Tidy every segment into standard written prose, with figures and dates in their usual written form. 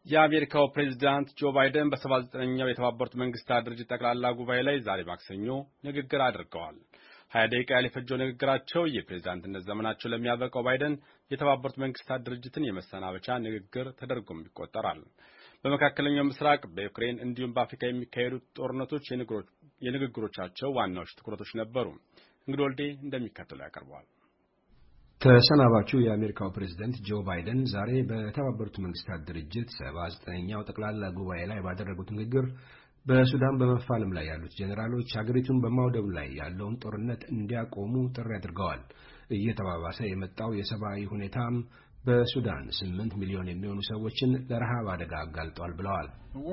የአሜሪካው ፕሬዝዳንት ጆ ባይደን በ79ኛው የተባበሩት መንግስታት ድርጅት ጠቅላላ ጉባኤ ላይ ዛሬ ማክሰኞ ንግግር አድርገዋል። 20 ደቂቃ ያህል የፈጀው ንግግራቸው የፕሬዝዳንትነት ዘመናቸው ለሚያበቃው ባይደን የተባበሩት መንግስታት ድርጅትን የመሰናበቻ ንግግር ተደርጎም ይቆጠራል። በመካከለኛው ምስራቅ፣ በዩክሬን እንዲሁም በአፍሪካ የሚካሄዱት ጦርነቶች የንግግሮቻቸው ዋናዎች ትኩረቶች ነበሩ። እንግዲህ ወልዴ እንደሚከተለው ያቀርበዋል። ተሰናባቹ የአሜሪካው ፕሬዝዳንት ጆ ባይደን ዛሬ በተባበሩት መንግስታት ድርጅት 79ኛው ጠቅላላ ጉባኤ ላይ ባደረጉት ንግግር በሱዳን በመፋለም ላይ ያሉት ጄኔራሎች ሀገሪቱን በማውደም ላይ ያለውን ጦርነት እንዲያቆሙ ጥሪ አድርገዋል። እየተባባሰ የመጣው የሰብአዊ ሁኔታም በሱዳን 8 ሚሊዮን የሚሆኑ ሰዎችን ለረሃብ አደጋ አጋልጧል ብለዋል።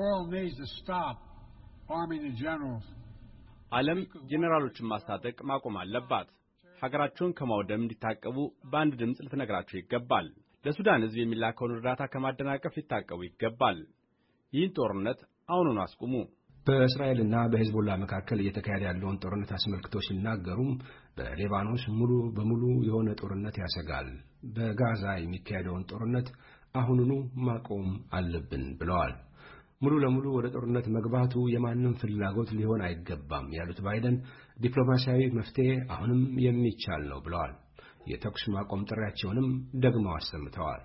ዓለም ጄኔራሎችን ማስታጠቅ ማቆም አለባት። ሀገራቸውን ከማውደም እንዲታቀቡ በአንድ ድምፅ ልትነግራቸው ይገባል። ለሱዳን ሕዝብ የሚላከውን እርዳታ ከማደናቀፍ ሊታቀቡ ይገባል። ይህን ጦርነት አሁኑኑ አስቁሙ። በእስራኤልና በሄዝቦላ መካከል እየተካሄደ ያለውን ጦርነት አስመልክቶ ሲናገሩም በሊባኖስ ሙሉ በሙሉ የሆነ ጦርነት ያሰጋል፣ በጋዛ የሚካሄደውን ጦርነት አሁኑኑ ማቆም አለብን ብለዋል። ሙሉ ለሙሉ ወደ ጦርነት መግባቱ የማንም ፍላጎት ሊሆን አይገባም ያሉት ባይደን ዲፕሎማሲያዊ መፍትሄ አሁንም የሚቻል ነው ብለዋል። የተኩስ ማቆም ጥሪያቸውንም ደግመው አሰምተዋል።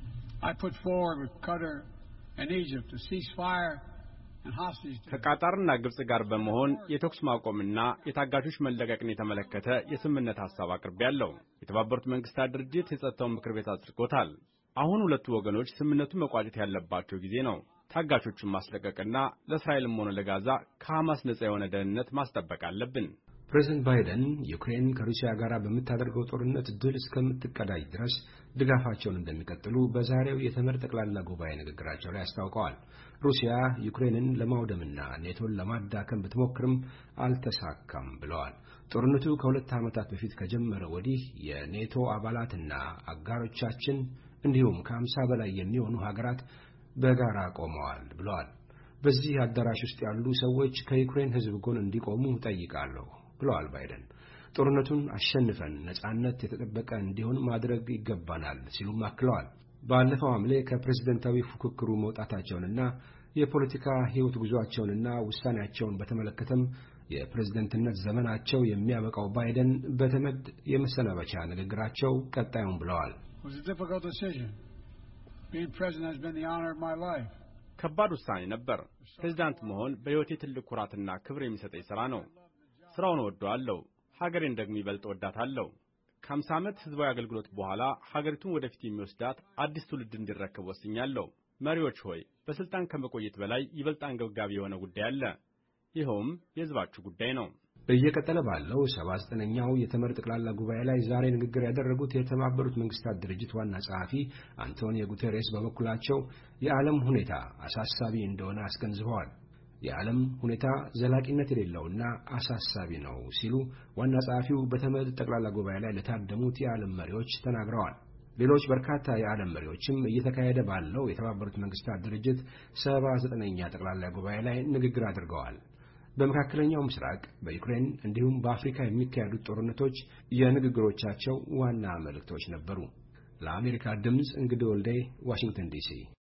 ከቃጣርና ግብጽ ጋር በመሆን የተኩስ ማቆምና የታጋቾች መለቀቅን የተመለከተ የስምምነት ሐሳብ አቅርቤያለሁ። የተባበሩት መንግስታት ድርጅት የጸጥታው ምክር ቤት አጽድቆታል። አሁን ሁለቱ ወገኖች ስምምነቱን መቋጨት ያለባቸው ጊዜ ነው። ታጋቾችን ማስለቀቅና ለእስራኤልም ሆነ ለጋዛ ከሐማስ ነጻ የሆነ ደህንነት ማስጠበቅ አለብን። ፕሬዝዳንት ባይደን ዩክሬን ከሩሲያ ጋር በምታደርገው ጦርነት ድል እስከምትቀዳጅ ድረስ ድጋፋቸውን እንደሚቀጥሉ በዛሬው የተመድ ጠቅላላ ጉባኤ ንግግራቸው ላይ አስታውቀዋል። ሩሲያ ዩክሬንን ለማውደምና ኔቶን ለማዳከም ብትሞክርም አልተሳካም ብለዋል። ጦርነቱ ከ2 ዓመታት በፊት ከጀመረ ወዲህ የኔቶ አባላትና አጋሮቻችን እንዲሁም ከ50 በላይ የሚሆኑ ሀገራት በጋራ ቆመዋል ብለዋል። በዚህ አዳራሽ ውስጥ ያሉ ሰዎች ከዩክሬን ሕዝብ ጎን እንዲቆሙ ጠይቃለሁ ብለዋል ባይደን። ጦርነቱን አሸንፈን ነጻነት የተጠበቀ እንዲሆን ማድረግ ይገባናል ሲሉም አክለዋል። ባለፈው ሐምሌ ከፕሬዝደንታዊ ፉክክሩ መውጣታቸውንና የፖለቲካ ሕይወት ጉዟቸውንና ውሳኔያቸውን በተመለከተም የፕሬዝደንትነት ዘመናቸው የሚያበቃው ባይደን በተመድ የመሰናበቻ ንግግራቸው ቀጣዩን ብለዋል። ከባድ ውሳኔ ነበር። ፕሬዝዳንት መሆን በሕይወቴ ትልቅ ኩራትና ክብር የሚሰጠኝ ሥራ ነው። ሥራውን እወደዋለሁ፣ ሀገሬን ደግሞ ይበልጥ እወዳታለሁ። ከ50 ዓመት ሕዝባዊ አገልግሎት በኋላ ሀገሪቱን ወደፊት የሚወስዳት አዲስ ትውልድ እንዲረከብ ወስኛለሁ። መሪዎች ሆይ፣ በሥልጣን ከመቆየት በላይ ይበልጥ አንገብጋቢ የሆነ ጉዳይ አለ። ይኸውም የሕዝባችሁ ጉዳይ ነው። እየቀጠለ ባለው 79ኛው የተመድ ጠቅላላ ጉባኤ ላይ ዛሬ ንግግር ያደረጉት የተባበሩት መንግስታት ድርጅት ዋና ጸሐፊ አንቶኒዮ ጉተሬስ በበኩላቸው የዓለም ሁኔታ አሳሳቢ እንደሆነ አስገንዝበዋል። የዓለም ሁኔታ ዘላቂነት የሌለውና አሳሳቢ ነው ሲሉ ዋና ጸሐፊው በተመድ ጠቅላላ ጉባኤ ላይ ለታደሙት የዓለም መሪዎች ተናግረዋል። ሌሎች በርካታ የዓለም መሪዎችም እየተካሄደ ባለው የተባበሩት መንግስታት ድርጅት 79ኛ ጠቅላላ ጉባኤ ላይ ንግግር አድርገዋል። በመካከለኛው ምስራቅ፣ በዩክሬን እንዲሁም በአፍሪካ የሚካሄዱት ጦርነቶች የንግግሮቻቸው ዋና መልእክቶች ነበሩ። ለአሜሪካ ድምፅ እንግዲህ ወልዴ፣ ዋሽንግተን ዲሲ